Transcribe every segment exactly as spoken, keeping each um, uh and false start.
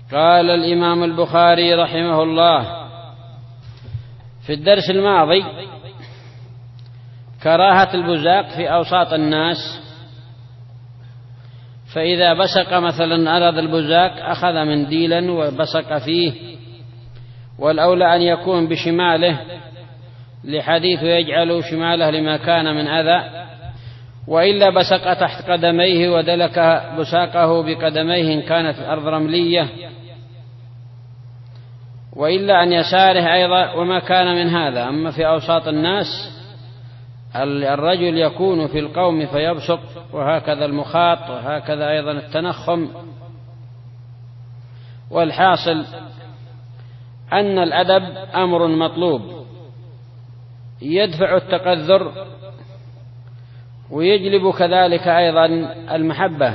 قال الإمام البخاري رحمه الله في الدرس الماضي: كراهة البزاق في أوساط الناس، فإذا بصق مثلا أراد البزاق أخذ منديلا وبصق فيه، والأولى أن يكون بشماله لحديث يجعل شماله لما كان من أذى، وإلا بصق تحت قدميه ودلك بساقه بقدميه إن كانت الأرض رملية، وإلا عن يساره أيضا وما كان من هذا. أما في أوساط الناس الرجل يكون في القوم فيبصق، وهكذا المخاط، وهكذا أيضا التنخم. والحاصل أن الأدب أمر مطلوب يدفع التقذر ويجلب كذلك أيضا المحبة،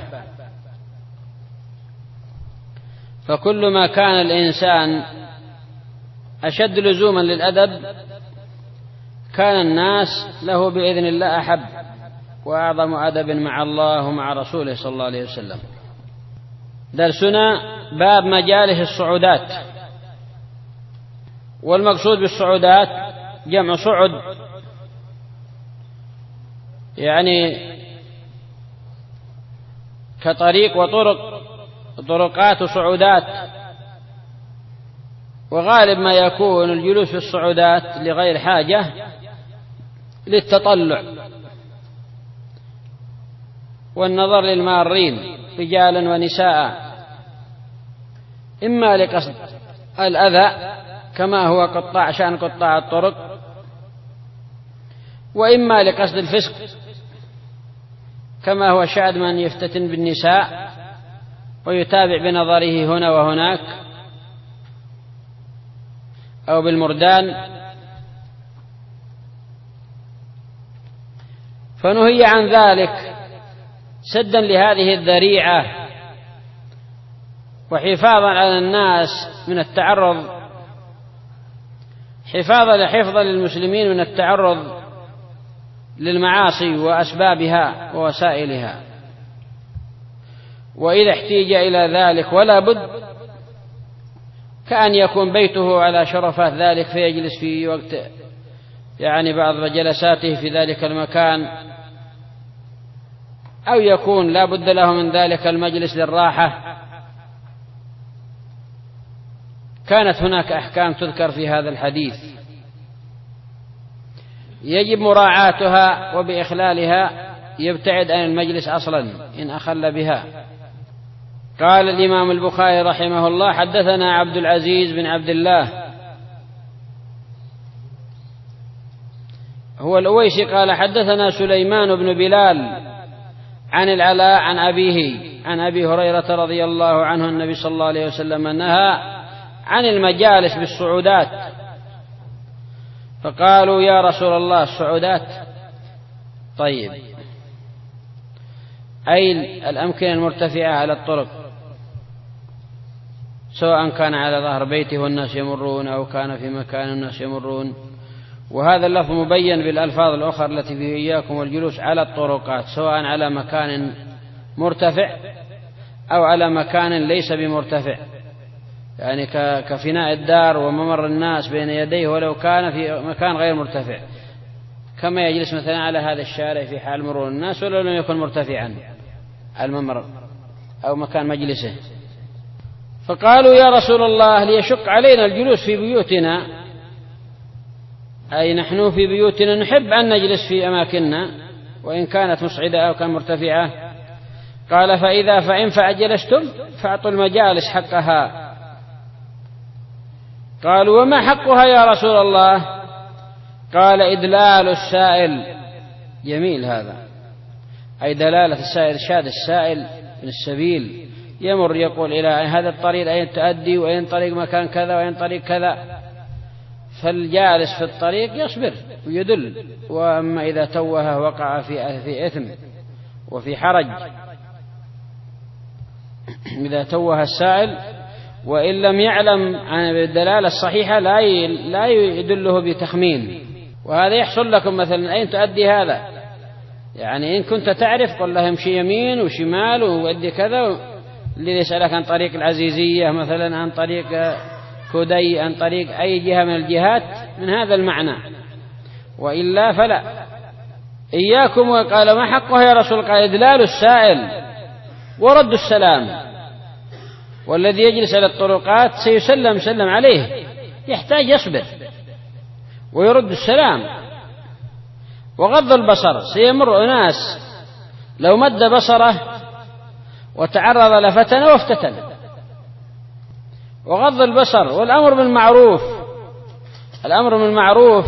فكل ما كان الإنسان أشد لزوما للأدب كان الناس له بإذن الله أحب وأعظم أدب مع الله ومع رسوله صلى الله عليه وسلم. درسنا باب مجالس الصعودات، والمقصود بالصعودات جمع صعد، يعني كطريق وطرق، طرقات وصعودات. وغالب ما يكون الجلوس في الصعودات لغير حاجة للتطلع والنظر للمارين رجالا ونساء، إما لقصد الأذى كما هو قطاع شأن قطاع الطرق، وإما لقصد الفسق كما هو شأن من يفتتن بالنساء ويتابع بنظره هنا وهناك أو بالمردان. فنهي عن ذلك سدا لهذه الذريعة وحفاظا على الناس من التعرض، حفاظا لحفظا للمسلمين من التعرض للمعاصي وأسبابها ووسائلها. وإذا احتيج إلى ذلك ولا بد كأن يكون بيته على شرفات ذلك فيجلس في وقت يعني بعض جلساته في ذلك المكان، أو يكون لا بد له من ذلك المجلس للراحة. كانت هناك أحكام تذكر في هذا الحديث يجب مراعاتها، وبإخلالها يبتعد عن المجلس أصلا إن أخل بها. قال الإمام البخاري رحمه الله: حدثنا عبد العزيز بن عبد الله هو الأويسي قال حدثنا سليمان بن بلال عن العلاء عن أبيه عن أبي هريرة رضي الله عنه النبي صلى الله عليه وسلم نهى عن المجالس بالصعودات، فقالوا يا رسول الله الصعودات، طيب أي الأمكنة المرتفعة على الطرق، سواء كان على ظهر بيته والناس يمرون أو كان في مكان الناس يمرون. وهذا اللفظ مبين بالألفاظ الأخرى التي فيه إياكم والجلوس على الطرقات، سواء على مكان مرتفع أو على مكان ليس بمرتفع، يعني كفناء الدار وممر الناس بين يديه ولو كان في مكان غير مرتفع، كما يجلس مثلا على هذا الشارع في حال مرور الناس ولو لم يكن مرتفعا الممر أو مكان مجلسه. فقالوا يا رسول الله ليشق علينا الجلوس في بيوتنا، أي نحن في بيوتنا نحب أن نجلس في أماكننا وإن كانت مصعدة أو كان مرتفعة. قال فإذا فإن فأجلستم فأعطوا المجالس حقها. قالوا وما حقها يا رسول الله؟ قال إدلال السائل، جميل هذا، أي دلالة السائل، إرشاد السائل من السبيل، يمر يقول إلى هذا الطريق أين تؤدي وأين طريق مكان كذا وأين طريق كذا، فالجالس في الطريق يصبر ويدل. وأما إذا توه وقع في في إثم وفي حرج، إذا توه السائل وإن لم يعلم عن الدلالة الصحيحة لا يدله بتخمين. وهذا يحصل لكم مثلا أين تؤدي هذا، يعني إن كنت تعرف قل له امشي يمين وشمال وودي كذا، اللي يسألك عن طريق العزيزية مثلا، عن طريق كودي، عن طريق أي جهة من الجهات من هذا المعنى، وإلا فلا. إياكم، وقال ما حقها يا رسول الله؟ قال إدلال السائل ورد السلام، والذي يجلس على الطرقات سيسلم سلم عليه، يحتاج يصبر ويرد السلام. وغض البصر، سيمر أناس لو مد بصره وتعرض لفتن وافتتن. وغض البصر والأمر بالمعروف، الأمر بالمعروف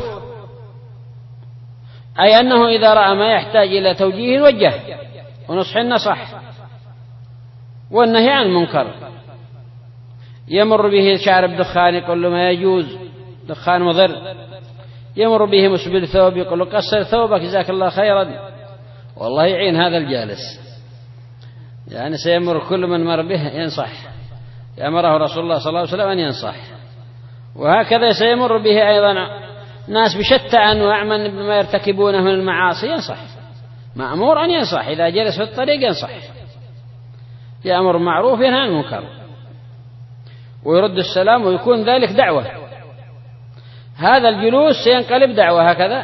أي أنه إذا رأى ما يحتاج إلى توجيه وجه ونصح نصح، والنهي عن المنكر. يمر به شارب دخان يقول له ما يجوز، دخان مضر. يمر به مسبل ثوب يقول له قصر ثوبك جزاك الله خيرا، والله يعين هذا الجالس. يعني سيمر كل من مر به ينصح، يأمره رسول الله صلى الله عليه وسلم أن ينصح. وهكذا سيمر به أيضا ناس بشتى أنواع من ما يرتكبونه من المعاصي، ينصح، مأمور أن ينصح، إذا جلس في الطريق ينصح، يأمر معروف ينهى عن المنكر ويرد السلام، ويكون ذلك دعوة. هذا الجلوس سينقلب دعوة هكذا.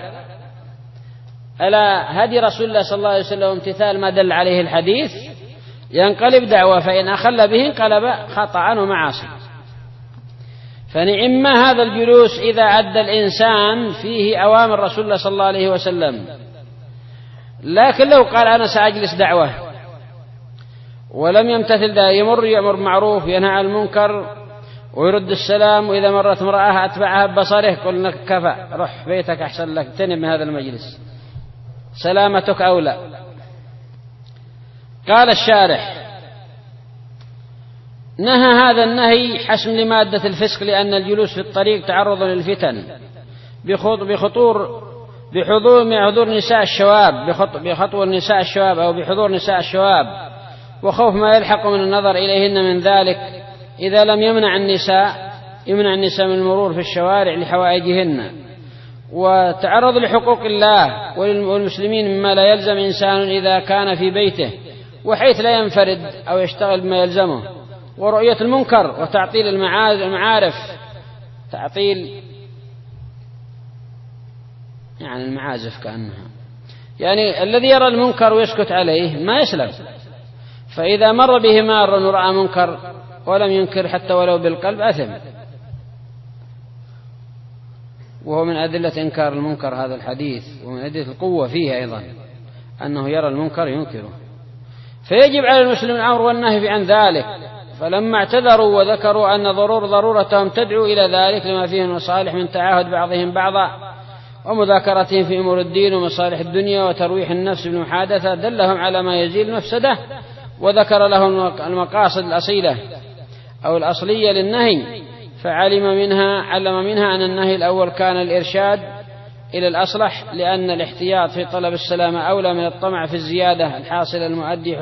ألا هدي رسول الله صلى الله عليه وسلم امتثال ما دل عليه الحديث، ينقلب دعوة، فإن أخل به انقلب خطأ ومعاصي. فنعم هذا الجلوس إذا أدى الإنسان فيه أوامر رسول الله صلى الله عليه وسلم. لكن لو قال أنا سأجلس دعوة ولم يمتثل ده، يمر يأمر معروف ينهى عن المنكر ويرد السلام، وإذا مرت امرأة أتبعها ببصره قلنا كفى، روح بيتك أحسن لك، تنم من هذا المجلس، سلامتك أولى. قال الشارح نهى هذا النهي حسم لمادة الفسق، لأن الجلوس في الطريق تعرض للفتن بخطور بحضور من حضور نساء الشواب، بخطو النساء الشواب أو بحضور نساء الشواب، وخوف ما يلحق من النظر إليهن من ذلك، إذا لم يمنع النساء يمنع النساء من المرور في الشوارع لحوائجهن. وتعرض لحقوق الله والمسلمين مما لا يلزم إنسان إذا كان في بيته وحيث لا ينفرد أو يشتغل بما يلزمه. ورؤية المنكر وتعطيل المعارف، تعطيل يعني المعازف كأنها، يعني الذي يرى المنكر ويسكت عليه ما يسلم. فإذا مر به مار ورأى منكر ولم ينكر حتى ولو بالقلب أثم. وهو من أدلة إنكار المنكر هذا الحديث، ومن أدلة القوة فيه أيضا أنه يرى المنكر ينكره. فيجب على المسلم الأمر والنهي عن ذلك. فلما اعتذروا وذكروا أن ضرور ضرورتهم تدعو إلى ذلك لما فيه من مصالح من تعاهد بعضهم بعضا ومذاكرتهم في أمور الدين ومصالح الدنيا وترويح النفس بالمحادثة، دلهم على ما يزيل المفسدة، وذكر لهم المقاصد الأصيلة أو الأصلية للنهي، فعلم منها علم منها أن النهي الأول كان الإرشاد إلى الأصلح، لأن الاحتياط في طلب السلامة أولى من الطمع في الزيادة الحاصلة المؤدي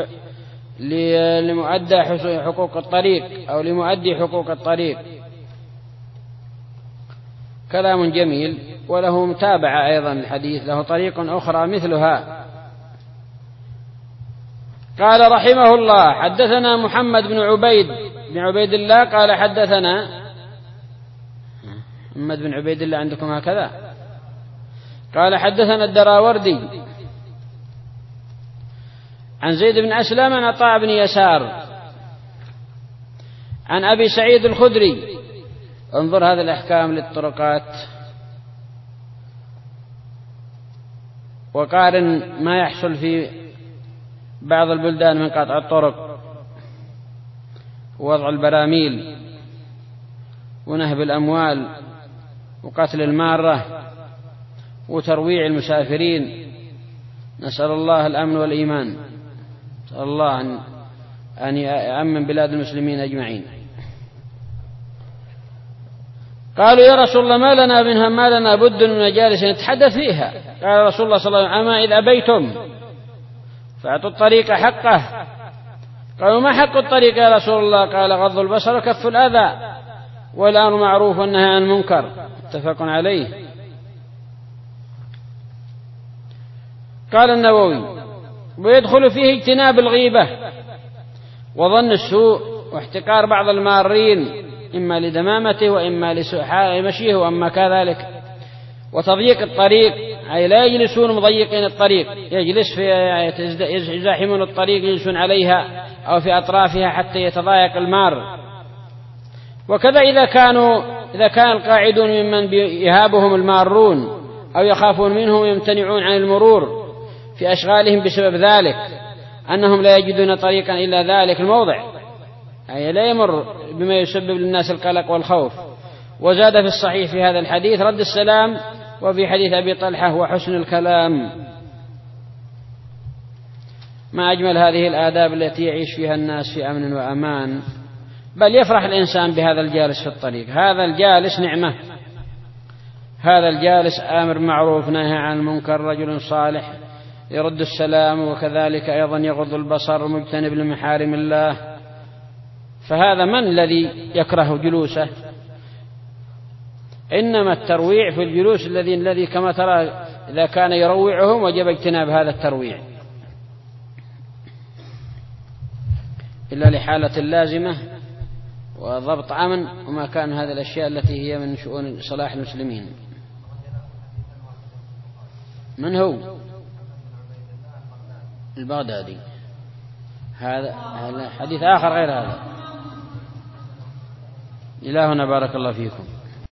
لمؤدى حقوق الطريق أو لمؤدي حقوق الطريق. كلام جميل، وله متابعة أيضا الحديث، له طريق أخرى مثلها. قال رحمه الله حدثنا محمد بن عبيد بن عبيد الله قال حدثنا محمد بن عبيد الله، عندكم هكذا؟ قال حدثنا الدراوردي عن زيد بن أسلم عن عطاء بن يسار عن أبي سعيد الخدري. انظر هذه الأحكام للطرقات، وقارن ما يحصل في بعض البلدان من قطع الطرق ووضع البراميل ونهب الأموال وقتل المارة وترويع المسافرين. نسأل الله الأمن والإيمان، نسأل الله أن يأمن بلاد المسلمين أجمعين. قالوا يا رسول الله ما لنا منها ما لنا بد من مجالس نتحدث فيها. قال رسول الله صلى الله عليه وسلم أما إذا أبيتم فأعطوا الطريق حقه. قالوا ما حق الطريق يا رسول الله؟ قال غض البصر وكف الأذى والأمر معروف والنهي عن المنكر، متفق عليه. قال النووي ويدخل فيه اجتناب الغيبة وظن السوء واحتقار بعض المارين إما لدمامته وإما لسوء مشيه وأما كذلك، وتضييق الطريق أي لا يجلسون مضيقين الطريق، يجلس في يزاحمون الطريق يجلسون عليها أو في أطرافها حتى يتضايق المار. وكذا إذا كانوا إذا كان القاعدون ممن يهابهم المارون أو يخافون منهم يمتنعون عن المرور في أشغالهم بسبب ذلك، أنهم لا يجدون طريقا إلا ذلك الموضع، أي لا يمر بما يسبب للناس القلق والخوف. وزاد في الصحيح في هذا الحديث رد السلام، وفي حديث أبي طلحة وحسن الكلام. ما أجمل هذه الآداب التي يعيش فيها الناس في أمن وأمان، بل يفرح الإنسان بهذا الجالس في الطريق. هذا الجالس نعمة، هذا الجالس آمر معروف نهي عن المنكر، رجل صالح يرد السلام، وكذلك أيضا يغض البصر ومجتنب لمحارم الله. فهذا من الذي يكره جلوسه؟ إنما الترويع في الجلوس الذي الذي كما ترى إذا كان يروعهم وجب اجتناب هذا الترويع إلا لحالة اللازمة وضبط أمن وما كان هذه الأشياء التي هي من شؤون صلاح المسلمين. من هو البغدادي؟ هذا حديث آخر غير هذا. إلهنا بارك الله فيكم.